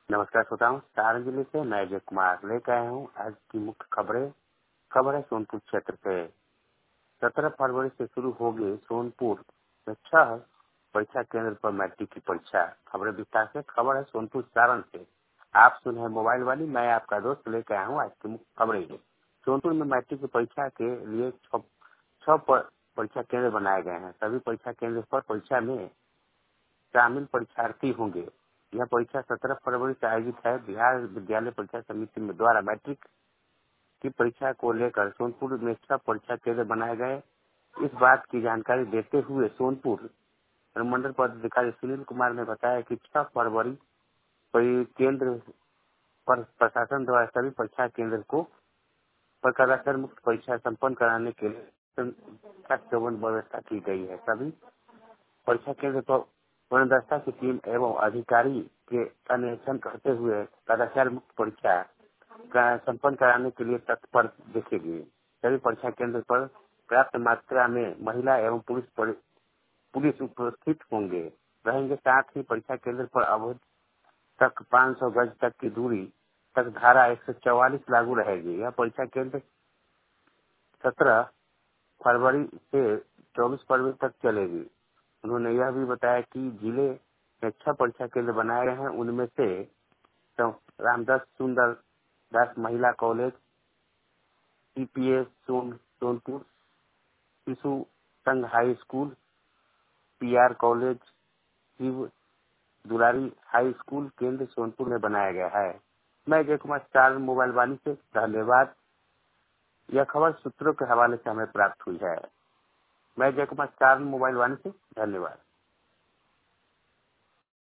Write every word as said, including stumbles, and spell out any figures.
नमस्कार श्रोताओं, सारण जिले से मैं अजय कुमार लेकर आया हूँ आज की मुख्य खबरें। खबर है सोनपुर क्षेत्र से। सत्रह फरवरी से शुरू होगी सोनपुर में छह परीक्षा केंद्र पर मैट्रिक की परीक्षा। खबरें विस्तार से। खबर है सोनपुर सारण से। आप सुन है मोबाइल वाली, मैं आपका दोस्त लेकर आया हूँ आज की मुख्य खबरें। सोनपुर में मैट्रिक की परीक्षा के लिए छह छह परीक्षा केंद्र बनाए गए हैं। सभी परीक्षा केंद्र पर परीक्षा में शामिल परीक्षार्थी होंगे। यह परीक्षा सत्रह फरवरी से आयोजित है। बिहार विद्यालय परीक्षा समिति में द्वारा मैट्रिक की परीक्षा को लेकर सोनपुर में छह परीक्षा केंद्र बनाए गए। इस बात की जानकारी देते हुए सोनपुर अनुमंडल पदाधिकारी सुनील कुमार ने बताया कि छह फरवरी केंद्र पर प्रशासन द्वारा सभी परीक्षा केंद्र को प्रकारांतर मुक्त परीक्षा संपन्न कराने के लिए चौवन व्यवस्था की गई है। सभी परीक्षा केंद्र पर पूर्णदस्ता की टीम एवं अधिकारी के अन्वेषण करते हुए कदाचार मुक्त परीक्षा का संपन्न कराने के लिए तत्पर देखेगी। सभी परीक्षा केंद्र पर पर्याप्त मात्रा में महिला एवं पुलिस पुलिस उपस्थित होंगे रहेंगे। साथ ही परीक्षा केंद्र पर अवधि तक पाँच सौ गज तक की दूरी तक धारा एक सौ चौवालीस लागू रहेगी। यह परीक्षा केंद्र सत्रह फरवरी से चौबीस फरवरी तक चलेगी। उन्होंने यह भी बताया कि जिले में छह परीक्षा केंद्र बनाए गए हैं। उनमें से रामदास सुंदर दास महिला कॉलेज, सीपीएस सोन Sonpur, Shishu Sangh high school, P R college, Shiv Dulari high school केंद्र सोनपुर में बनाया गया है। मैं जय कुमार स्टार मोबाइल वाणी से धन्यवाद। यह खबर सूत्रों के हवाले से हमें प्राप्त हुई है। मैं जय कुमार स्टार मोबाइल वाणी से धन्यवाद।